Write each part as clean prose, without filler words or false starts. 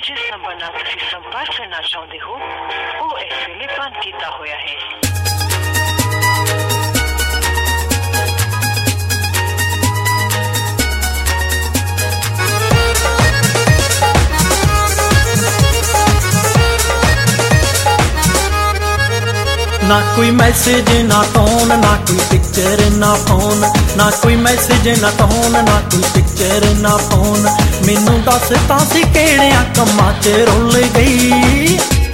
जिस नंबर ਨਾਲ ਤੁਸੀਂ ਸੰਪਰਕ ਕਰਨਾ ਚਾਹੁੰਦੇ ਹੋ ਉਹ ਇਸ ਵੇਲੇ ਬੰਦ ਕੀਤਾ ਹੋਇਆ ਹੈ। ना कोई मैसेज ना टोन ना कोई पिक्चर ना फोन, ना कोई मैसेज ना टोन ना कोई पिक्चर ना फोन। मैनू दस सी किहड़ियां कम्मां च रुल गई,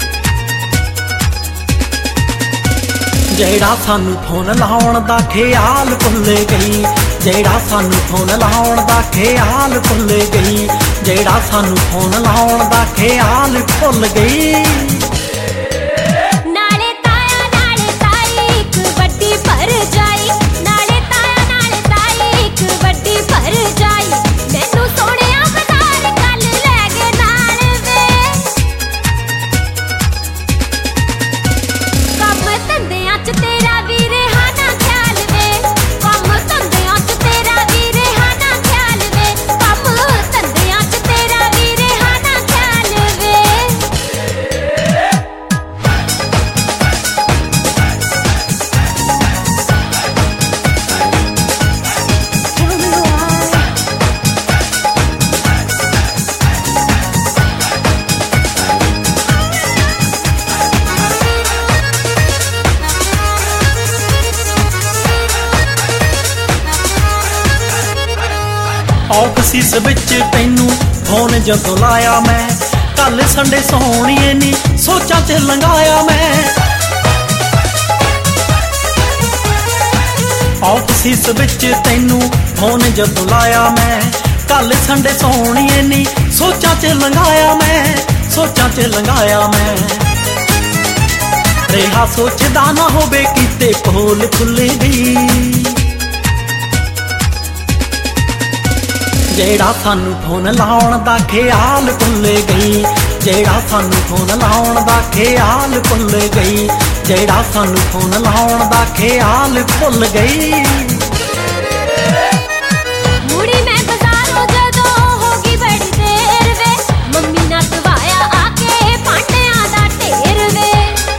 जेड़ा सानू फोन लाउण दा ख्याल भुल गई, जेड़ा सानू फोन लाउण दा ख्याल भुल गई, जेड़ा सानू फोन लाउण दा ख्याल भुल गई। भर जाई नाले ताई एक वड्डी भर जाई, मैनू सोहणिया बाजार कल लै गए नाल वे। कम धंधियां च तेरा भी रहा ना ख्याल वे, कम धंधियां च तेरा भी रहा ना ख्याल वे, कम धंधियां च तेरा भी रहा ना ख्याल वे। ऑफिस विच तैनू फोन जदों लाया मैं, कल संडे सोहणीए नी सोचां च लंघाया मैं। ऑफिस विच तैनू फोन जदों लाया मैं, कल संडे सोहणीए नी सोचां च लंघाया मैं, सोचां च लंघाया मैं। रेहा सोचदा ना होवे किते पोल खुल गई, जेड़ा सानू फोन लाउण दा ख्याल भुल गई, जेड़ा सानू फोन लाउण दा ख्याल भुल गई, जेड़ा सानू फोन लाउण दा ख्याल भुल गई। मुड़ी मैं बाजारों जदों होगी बड़ी देर वे, मम्मी ना दवाया आके भांडियां दा ढेर वे।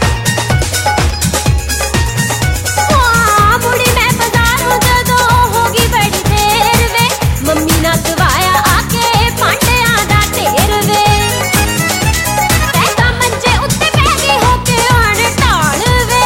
मुड़ी मैं बाजारों जदों होगी बड़ी देर वे, मम्मी ना दवाया आके भांडियां दा ढेर वे। तैं मंजे उत्ते बह गए होके आण ढाल वे।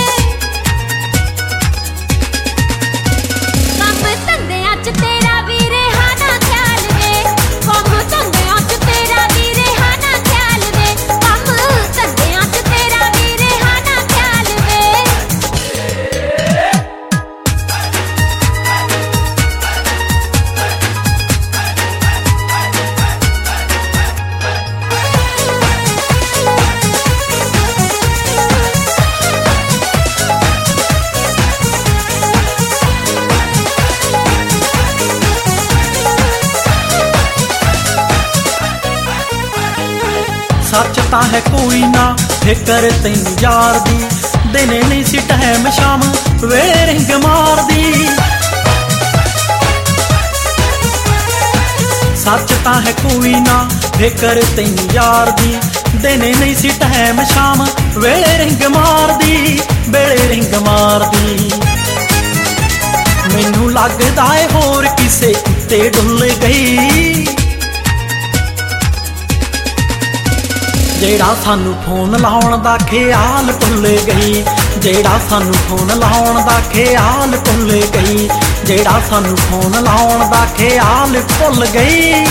कम धंधियां च तेरा भी रहा ना ख्याल वे, कम धंधियां च तेरा भी रहा ना ख्याल वे, कम धंधियां च तेरा भी रहा ना ख्याल वे। सच तां है कोई ना फिकर तैनू यार दी, दिने नहीं सी टैम शाम वेले रिंग मार दी। सच तां है कोई ना फिकर तैनू यार दी, दिने नहीं सी टैम शाम वेले रिंग मार दी, वेले रिंग मार दी। मैनू लगदा है होर किसे उत्ते डुल गई, जेड़ा सानू फोन लाउण दा ख्याल भुल गई, जेड़ा सानू फोन लाउण दा ख्याल भुल गई, जेड़ा सानू फोन लाउण दा ख्याल भुल गई।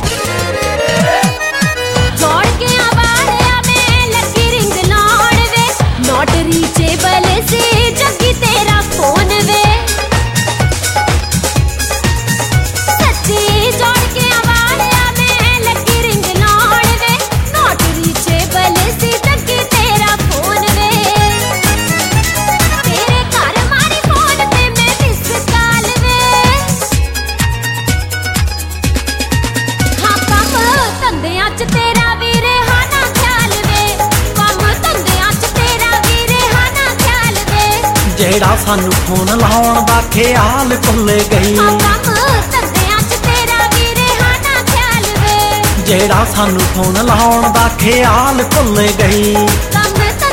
जोड़ के आवाज़ में लगी रिंग लाउण वे, नॉट रीचेबल से जगी तेरा फोन वे। सच्ची जोड़ के आवाज़ में लगी रिंग लाउण वे, नॉट रीचेबल से जगी तेरा फोन वे। तेरे घर मारी फोन ते मैं मिस कॉल वे। हाँ कम धंधियां च तेरा भी रहा ना ख्याल वे, कम धंधियां च तेरा भी रहा ना ख्याल वे। जेड़ा सानू फोन लाउण दा ख्याल भुल गई, हाँ कम धंधियां च तेरा भी रहा ना ख्याल वे। ਜਿਹੜਾ ਸਾਨੂੰ ਫੋਨ ਲਾਉਣ ਦਾ ਖਿਆਲ ਭੁੱਲ ਗਈ। ਕੰਮ